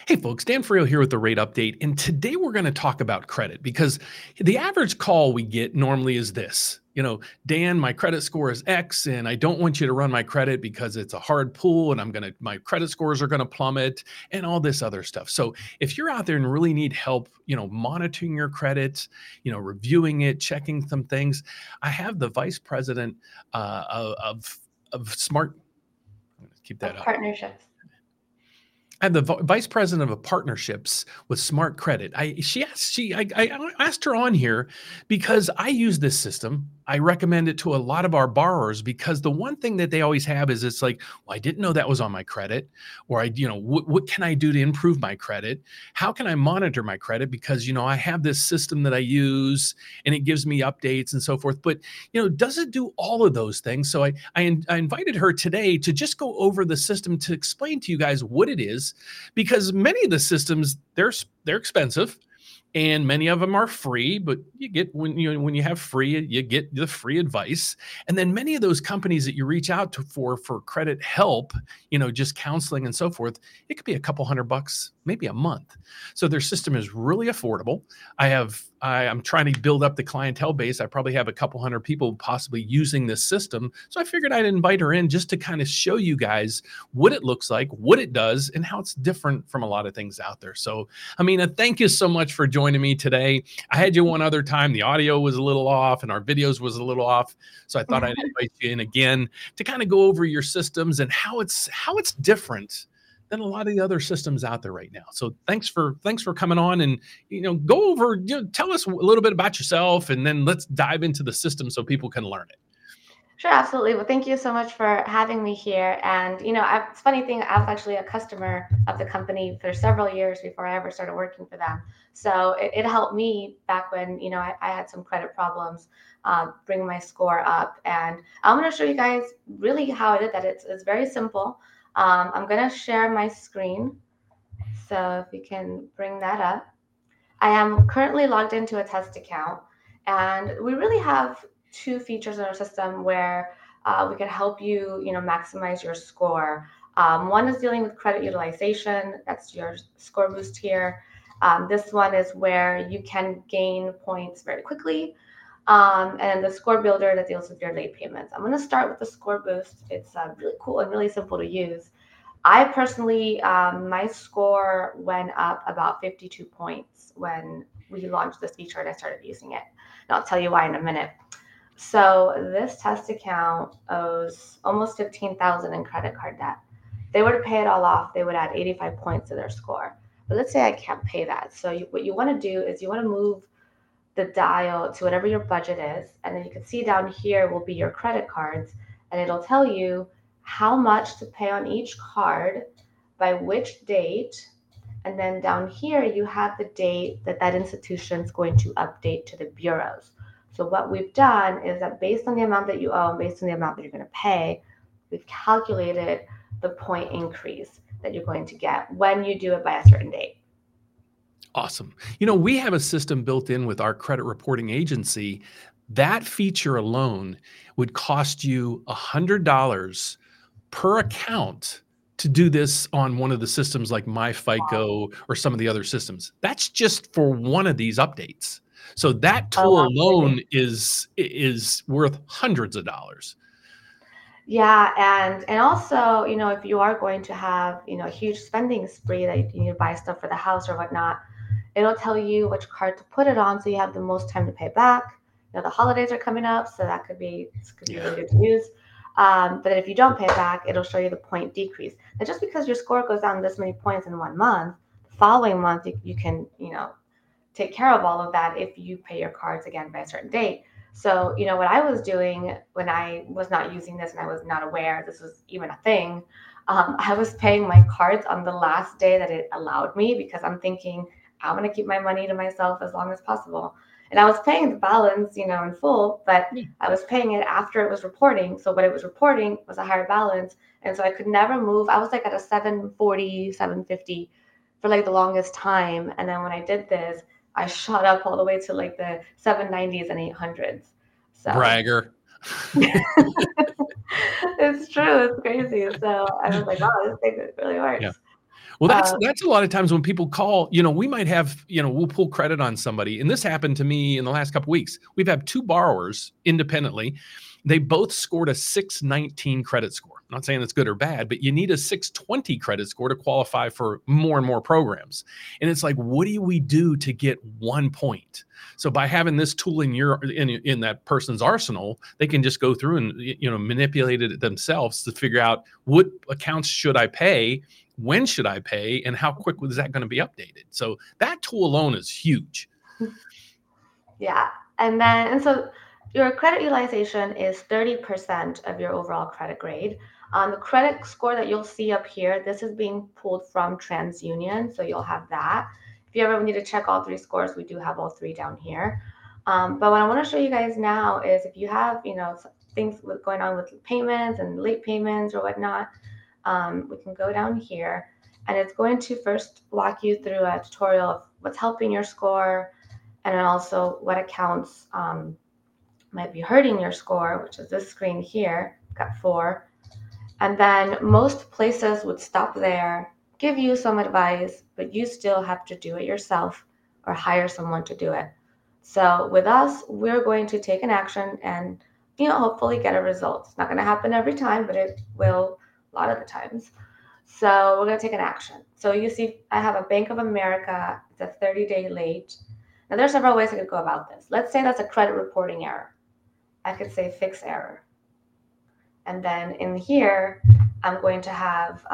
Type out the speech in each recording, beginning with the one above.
Hey folks, Dan Frio here with the rate update. And today we're going to talk about credit because the average call we get normally is this. Dan, my credit score is X and I don't want you to run my credit because it's a hard pull and my credit scores are going to plummet and all this other stuff. So if you're out there and really need help, monitoring your credit, reviewing it, checking some things, I have the vice president of Smart. I'm going to keep that Of up. partnerships. I'm the vice president of partnerships with Smart Credit. I asked her on here because I use this system. I recommend it to a lot of our borrowers because the one thing that they always have is it's like, well, I didn't know that was on my credit, or what can I do to improve my credit? How can I monitor my credit? Because I have this system that I use and it gives me updates and so forth. But does it do all of those things? So I invited her today to just go over the system to explain to you guys what it is, because many of the systems they're expensive and many of them are free, but you get when you have free, you get the free advice. And then many of those companies that you reach out to for credit help, just counseling and so forth, it could be a couple $100, maybe a month. So their system is really affordable. I'm trying to build up the clientele base. I probably have a couple hundred people possibly using this system. So I figured I'd invite her in just to kind of show you guys what it looks like, what it does, and how it's different from a lot of things out there. So, Amina, thank you so much for joining me today. I had you one other time. The audio was a little off and our videos was a little off. So I thought I'd invite you in again to kind of go over your systems and how it's different than a lot of the other systems out there right now. So thanks for coming on and go over, tell us a little bit about yourself and then let's dive into the system so people can learn it. Sure, absolutely. Well, thank you so much for having me here. And, it's a funny thing, I was actually a customer of the company for several years before I ever started working for them. So it helped me back when, I had some credit problems, bring my score up. And I'm going to show you guys really how I did that. It's very simple. I'm going to share my screen. So if you can bring that up. I am currently logged into a test account, and we really have two features in our system where we can help you, maximize your score. One is dealing with credit utilization. That's your score boost here. This one is where you can gain points very quickly. And the score builder that deals with your late payments. I'm going to start with the score boost. It's really cool and really simple to use. I personally, my score went up about 52 points when we launched this feature and I started using it. And I'll tell you why in a minute. So this test account owes almost 15,000 in credit card debt. If they were to pay it all off, they would add 85 points to their score. But let's say I can't pay that. So what you want to do is you want to move the dial to whatever your budget is. And then you can see down here will be your credit cards. And it'll tell you how much to pay on each card, by which date, and then down here you have the date that institution is going to update to the bureaus. So what we've done is that based on the amount that you owe and based on the amount that you're going to pay, we've calculated the point increase that you're going to get when you do it by a certain date. Awesome. We have a system built in with our credit reporting agency. That feature alone would cost you $100 per account to do this on one of the systems like MyFICO or some of the other systems. That's just for one of these updates. So that tool alone is worth hundreds of dollars. Yeah, and also, if you are going to have, a huge spending spree that you need to buy stuff for the house or whatnot, it'll tell you which card to put it on so you have the most time to pay back. The holidays are coming up, so that could be really good to use. But if you don't pay back, it'll show you the point decrease. And just because your score goes down this many points in 1 month, the following month you can, take care of all of that if you pay your cards again by a certain date. So, what I was doing when I was not using this and I was not aware this was even a thing, I was paying my cards on the last day that it allowed me because I'm thinking I'm going to keep my money to myself as long as possible. And I was paying the balance, in full, but I was paying it after it was reporting. So what it was reporting was a higher balance. And so I could never move. I was like at a 740, 750 for like the longest time. And then when I did this, I shot up all the way to like the 790s and 800s. So bragger. It's true. It's crazy. So I was like, oh, this thing really works. Yeah. Well, Uh, that's a lot of times when people call, we might have, we'll pull credit on somebody. And this happened to me in the last couple of weeks. We've had two borrowers independently. They both scored a 619 credit score. I'm not saying that's good or bad, but you need a 620 credit score to qualify for more and more programs. And it's like, what do we do to get 1 point? So by having this tool in that person's arsenal, they can just go through and manipulate it themselves to figure out what accounts should I pay, when should I pay, and how quick is that going to be updated. So that tool alone is huge. Yeah. And so your credit utilization is 30% of your overall credit grade. The credit score that you'll see up here, this is being pulled from TransUnion, so you'll have that. If you ever need to check all three scores, we do have all three down here. But what I want to show you guys now is if you have, things going on with payments and late payments or whatnot, we can go down here, and it's going to first walk you through a tutorial of what's helping your score, and then also what accounts might be hurting your score, which is this screen here, got 4. And then most places would stop there, give you some advice, but you still have to do it yourself or hire someone to do it. So with us, we're going to take an action and, hopefully get a result. It's not going to happen every time, but it will a lot of the times. So we're going to take an action. So you see, I have a Bank of America. It's a 30-day late. Now, there's several ways I could go about this. Let's say that's a credit reporting error. I could say fix error. And then in here, I'm going to have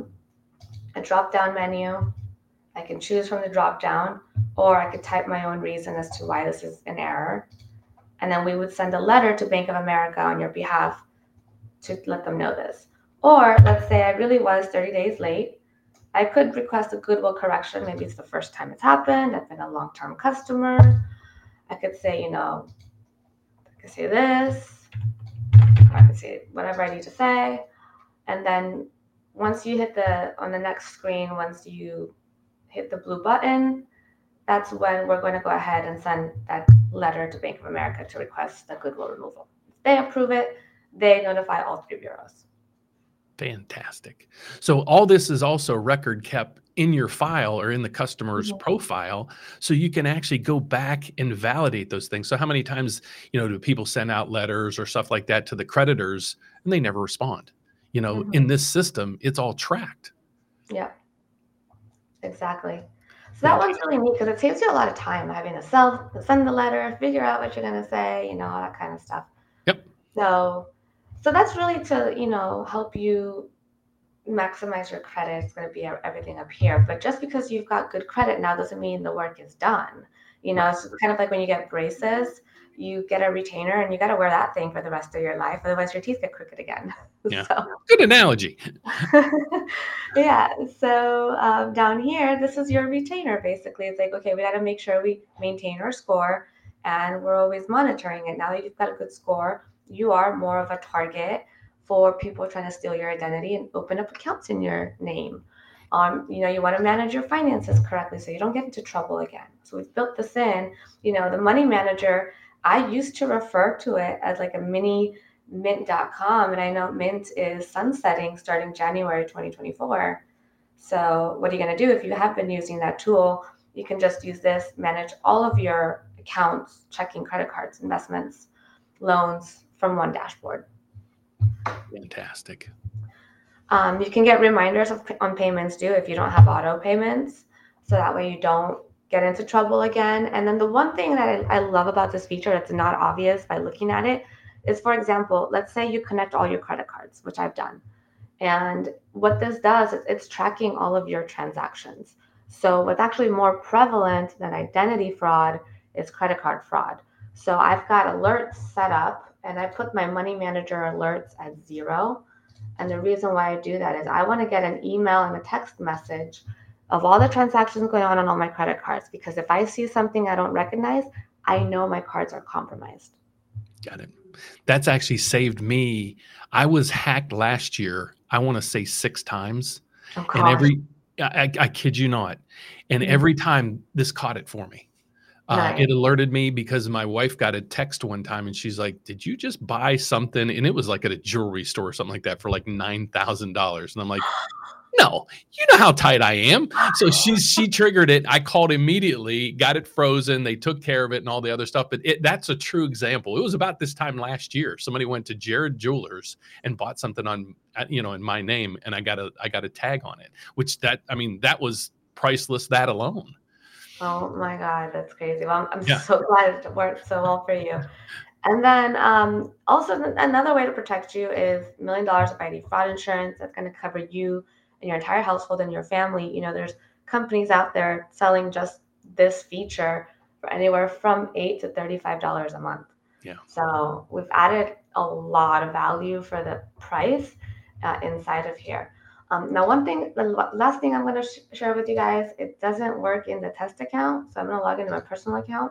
a drop-down menu. I can choose from the drop-down, or I could type my own reason as to why this is an error. And then we would send a letter to Bank of America on your behalf to let them know this. Or let's say I really was 30 days late. I could request a goodwill correction. Maybe it's the first time it's happened. I've been a long-term customer. I could say, I could say this. Or I could say whatever I need to say. And then once you hit on the next screen, once you hit the blue button, that's when we're going to go ahead and send that letter to Bank of America to request the goodwill removal. If they approve it, they notify all 3 bureaus. Fantastic. So all this is also record kept in your file or in the customer's profile, so you can actually go back and validate those things. So how many times, do people send out letters or stuff like that to the creditors and they never respond? In this system, it's all tracked. Yeah, exactly. So that one's really neat because it saves you a lot of time having to send the letter, figure out what you're going to say, all that kind of stuff. Yep. So that's really to, help you maximize your credit. It's going to be everything up here. But just because you've got good credit now doesn't mean the work is done. It's kind of like when you get braces, you get a retainer and you got to wear that thing for the rest of your life. Otherwise, your teeth get crooked again. Yeah. Good analogy. Yeah. So down here, this is your retainer. Basically, it's like, okay, we got to make sure we maintain our score and we're always monitoring it. Now that you've got a good score, you are more of a target for people trying to steal your identity and open up accounts in your name. You want to manage your finances correctly so you don't get into trouble again. So we've built this in. The money manager, I used to refer to it as like a mini mint.com, and I know Mint is sunsetting starting January 2024. So what are you going to do if you have been using that tool? You can just use this, manage all of your accounts, checking, credit cards, investments, loans from one dashboard. Fantastic. You can get reminders on payments due if you don't have auto payments, so that way you don't get into trouble again. And then the one thing that I love about this feature that's not obvious by looking at it is, for example, let's say you connect all your credit cards, which I've done. And what this does is it's tracking all of your transactions. So what's actually more prevalent than identity fraud is credit card fraud. So I've got alerts set up, and I put my money manager alerts at 0. And the reason why I do that is I want to get an email and a text message of all the transactions going on all my credit cards, because if I see something I don't recognize, I know my cards are compromised. Got it. That's actually saved me. I was hacked last year, I want to say 6 times. Oh, and I kid you not. And every time this caught it for me. Nice. It alerted me because my wife got a text one time and she's like, did you just buy something? And it was like at a jewelry store or something like that for like $9,000. And I'm like, No, you know how tight I am. So she triggered it. I called immediately, got it frozen. They took care of it and all the other stuff. But that's a true example. It was about this time last year. Somebody went to Jared Jewelers and bought something on, in my name, and I got a tag on it. Which that was priceless. That alone. Oh my God, that's crazy. Well, I'm Yeah. so glad it worked so well for you. And then also another way to protect you is $1 million of ID fraud insurance. That's going to cover you and your entire household and your family. There's companies out there selling just this feature for anywhere from $8 to $35 a month. Yeah. So we've added a lot of value for the price inside of here. Now, the last thing I'm going to share with you guys, it doesn't work in the test account. So I'm going to log into my personal account.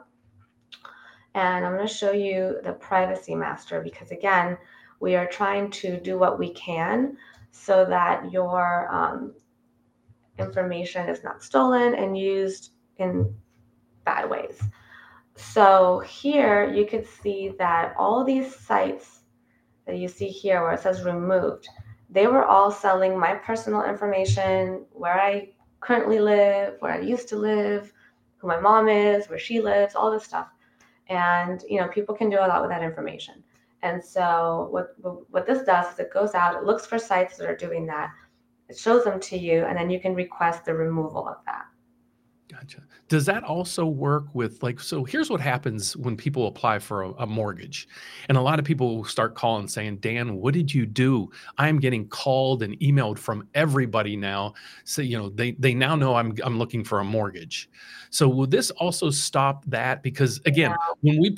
And I'm going to show you the privacy master because, again, we are trying to do what we can so that your information is not stolen and used in bad ways. So here you can see that all these sites that you see here where it says removed, they were all selling my personal information, where I currently live, where I used to live, who my mom is, where she lives, all this stuff. And people can do a lot with that information. And so what this does is it goes out, it looks for sites that are doing that, it shows them to you, and then you can request the removal of that. Gotcha. Does that also work with so here's what happens when people apply for a mortgage, and a lot of people start calling saying, Dan, what did you do? I'm getting called and emailed from everybody now. So, they now know I'm looking for a mortgage. So will this also stop that? Because again, when we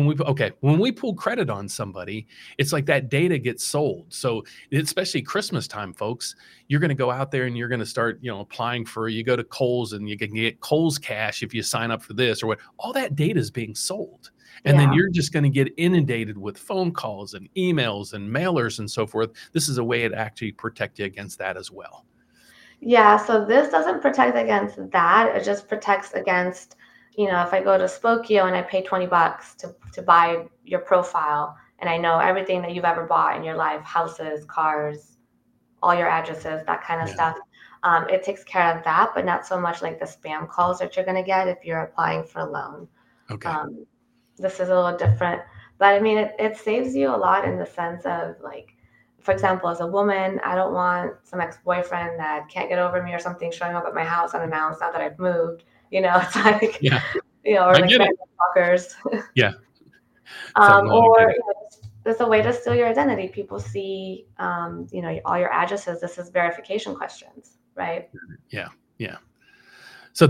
pull credit on somebody, it's like that data gets sold. So especially Christmas time, folks, you're going to go out there and you're going to start, applying for, you go to Kohl's and you can get Kohl's Cash if you sign up for this or what. All that data is being sold. And then you're just going to get inundated with phone calls and emails and mailers and so forth. This is a way to actually protect you against that as well. Yeah, so this doesn't protect against that. It just protects against, if I go to Spokeo and I pay $20 to buy your profile, and I know everything that you've ever bought in your life, houses, cars, all your addresses, that kind of stuff. It takes care of that, but not so much like the spam calls that you're going to get if you're applying for a loan. Okay. This is a little different, but I mean, it saves you a lot in the sense of for example, as a woman, I don't want some ex-boyfriend that can't get over me or something showing up at my house unannounced now that I've moved. It's like, or like fuckers. Yeah. Or there's a way to steal your identity. People see, all your addresses. This is verification questions, right? Yeah. Yeah. So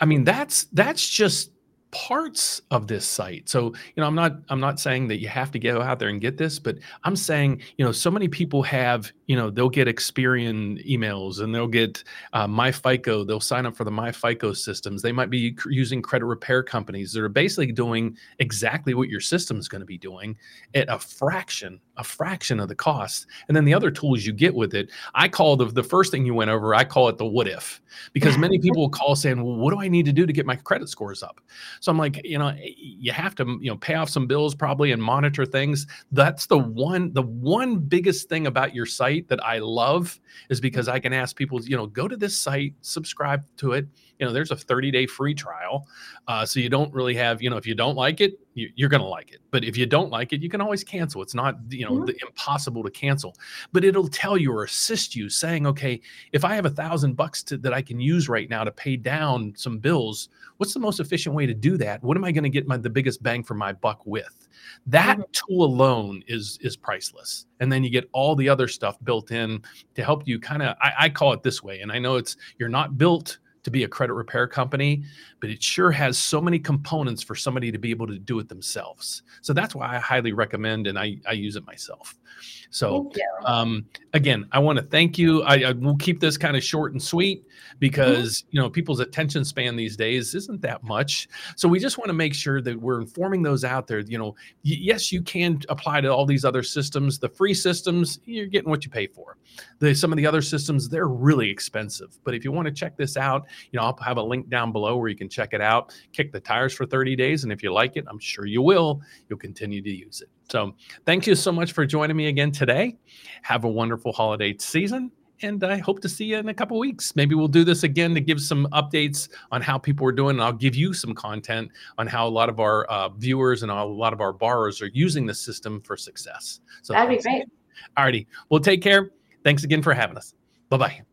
that's just parts of this site. So, I'm not saying that you have to go out there and get this, but I'm saying, so many people have, they'll get Experian emails and they'll get MyFICO. They'll sign up for the MyFICO systems. They might be using credit repair companies that are basically doing exactly what your system is going to be doing at a fraction of the cost. And then the other tools you get with it, I call the first thing you went over, I call it the what if, because many people will call saying, well, what do I need to do to get my credit scores up? So I'm like, you have to, pay off some bills probably and monitor things. That's the one biggest thing about your site that I love is because I can ask people, go to this site, subscribe to it. There's a 30-day free trial. So you don't really have, if you don't like it, you're going to like it. But if you don't like it, you can always cancel. It's not, impossible to cancel, but it'll tell you or assist you saying, okay, if I have $1,000 that I can use right now to pay down some bills, what's the most efficient way to do that? What am I going to get the biggest bang for my buck with? That tool alone is priceless. And then you get all the other stuff built in to help you kind of, I call it this way. And I know you're not built to be a credit repair company, but it sure has so many components for somebody to be able to do it themselves. So that's why I highly recommend, and I use it myself. So again, I want to thank you. I will keep this kind of short and sweet because, people's attention span these days isn't that much. So we just want to make sure that we're informing those out there, yes, you can apply to all these other systems. The free systems, you're getting what you pay for. Some of the other systems, they're really expensive. But if you want to check this out, I'll have a link down below where you can check it out, kick the tires for 30 days. And if you like it, I'm sure you will, you'll continue to use it. So thank you so much for joining me again today. Have a wonderful holiday season, and I hope to see you in a couple of weeks. Maybe we'll do this again to give some updates on how people are doing. And I'll give you some content on how a lot of our viewers and a lot of our borrowers are using the system for success. So that'd be great. All righty. Well, take care. Thanks again for having us. Bye-bye.